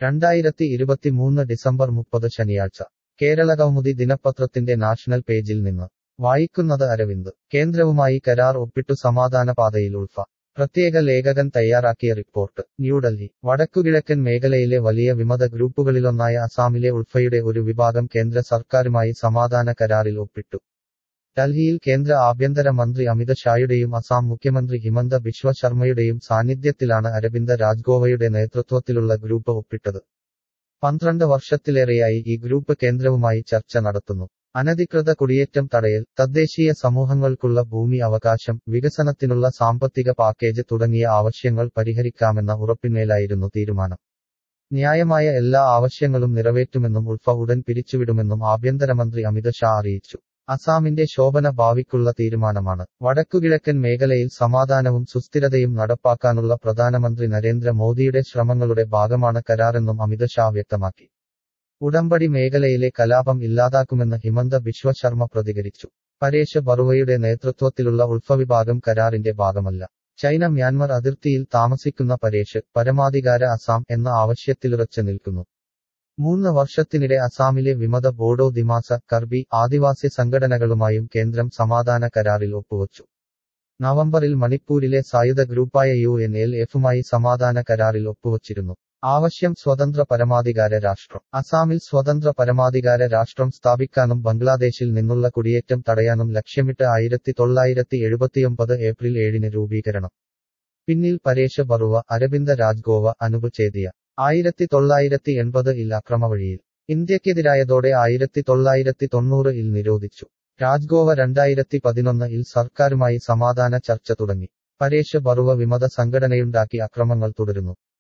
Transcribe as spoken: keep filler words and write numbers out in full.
രണ്ടായിരത്തി ഇരുപത്തിമൂന്ന് ഡിസംബർ മുപ്പത് ശനിയാഴ്ച കേരളകൗമുദി ദിനപത്രത്തിന്റെ നാഷണൽ പേജിൽ നിന്ന് വായിക്കുന്നത് അരവിന്ദ്. കേന്ദ്രവുമായി കരാർ ഒപ്പിട്ടു സമാധാനപാതയിൽ ഉൾഫ. പ്രത്യേക ലേഖകൻ തയ്യാറാക്കിയ റിപ്പോർട്ട്. ന്യൂഡൽഹി. വടക്കുകിഴക്കൻ മേഖലയിലെ വലിയ വിമത ഗ്രൂപ്പുകളിലൊന്നായ അസാമിലെ ഉൾഫയുടെ ഒരു വിഭാഗം കേന്ദ്ര സർക്കാരുമായി സമാധാന കരാറിൽ ഒപ്പിട്ടു. ഡൽഹിയിൽ കേന്ദ്ര ആഭ്യന്തര മന്ത്രി അമിത് ഷായുടെയും അസാം മുഖ്യമന്ത്രി ഹിമന്ത ബിശ്വ ശർമ്മയുടെയും സാന്നിധ്യത്തിലാണ് അരവിന്ദ രാജ്ഗോവയുടെ നേതൃത്വത്തിലുള്ള ഗ്രൂപ്പ് ഒപ്പിട്ടത്. പന്ത്രണ്ട് വർഷത്തിലേറെയായി ഈ ഗ്രൂപ്പ് കേന്ദ്രവുമായി ചർച്ച നടത്തുന്നു. അനധികൃത കുടിയേറ്റം തടയൽ, തദ്ദേശീയ സമൂഹങ്ങൾക്കുള്ള ഭൂമി അവകാശം, വികസനത്തിനുള്ള സാമ്പത്തിക പാക്കേജ് തുടങ്ങിയ ആവശ്യങ്ങൾ പരിഹരിക്കാമെന്ന ഉറപ്പിന്മേലായിരുന്നു തീരുമാനം. ന്യായമായ എല്ലാ ആവശ്യങ്ങളും നിറവേറ്റുമെന്നും ഉൾഫ ഉടൻ പിരിച്ചുവിടുമെന്നും ആഭ്യന്തരമന്ത്രി അമിത് ഷാ അറിയിച്ചു. അസാമിന്റെ ശോഭന ഭാവിക്കുള്ള തീരുമാനമാണ്. വടക്കുകിഴക്കൻ മേഖലയിൽ സമാധാനവും സുസ്ഥിരതയും നടപ്പാക്കാനുള്ള പ്രധാനമന്ത്രി നരേന്ദ്ര മോദിയുടെ ശ്രമങ്ങളുടെ ഭാഗമാണ് കരാറെന്നും അമിത് ഷാ വ്യക്തമാക്കി. ഉടമ്പടി മേഖലയിലെ കലാപം ഇല്ലാതാക്കുമെന്ന് ഹിമന്ത ബിശ്വ ശർമ്മ പ്രതികരിച്ചു. പരേഷ് ബറുവയുടെ നേതൃത്വത്തിലുള്ള ഉൾഫ വിഭാഗം കരാറിന്റെ ഭാഗമല്ല. ചൈന മ്യാൻമർ അതിർത്തിയിൽ താമസിക്കുന്ന പരേഷ് പരമാധികാര അസാം എന്ന ആവശ്യത്തിലുറച്ചു നിൽക്കുന്നു. മൂന്ന് വർഷത്തിനിടെ അസാമിലെ വിമത ബോഡോ, ദിമാസ, കർബി ആദിവാസി സംഘടനകളുമായും കേന്ദ്രം സമാധാന കരാറിൽ ഒപ്പുവച്ചു. നവംബറിൽ മണിപ്പൂരിലെ സായുധ ഗ്രൂപ്പായ യു എൻ എൽ എഫുമായി സമാധാന കരാറിൽ ഒപ്പുവച്ചിരുന്നു. ആവശ്യം സ്വതന്ത്ര പരമാധികാര രാഷ്ട്രം. അസാമിൽ സ്വതന്ത്ര പരമാധികാര രാഷ്ട്രം സ്ഥാപിക്കാനും ബംഗ്ലാദേശിൽ നിന്നുള്ള കുടിയേറ്റം തടയാനും ലക്ഷ്യമിട്ട് ആയിരത്തി തൊള്ളായിരത്തി എഴുപത്തിയൊമ്പത് ഏപ്രിൽ ഏഴിന് രൂപീകരണം. പിന്നിൽ പരേഷ് ബറുവ, അരവിന്ദ രാജ്ഗോവ, അനൂപ് ചേതിയ. ആയിരത്തി തൊള്ളായിരത്തി എൺപത് ഇൽ അക്രമവഴിയിൽ ഇന്ത്യക്കെതിരായതോടെ ആയിരത്തി തൊള്ളായിരത്തി തൊണ്ണൂറ് ഇൽ നിരോധിച്ചു. രാജ്ഗോവ രണ്ടായിരത്തി പതിനൊന്ന് ഇൽ സർക്കാരുമായി സമാധാന ചർച്ച തുടങ്ങി. പരേഷ് ബറുവ വിമത സംഘടനയുണ്ടാക്കി അക്രമങ്ങൾ തുടരുന്നു.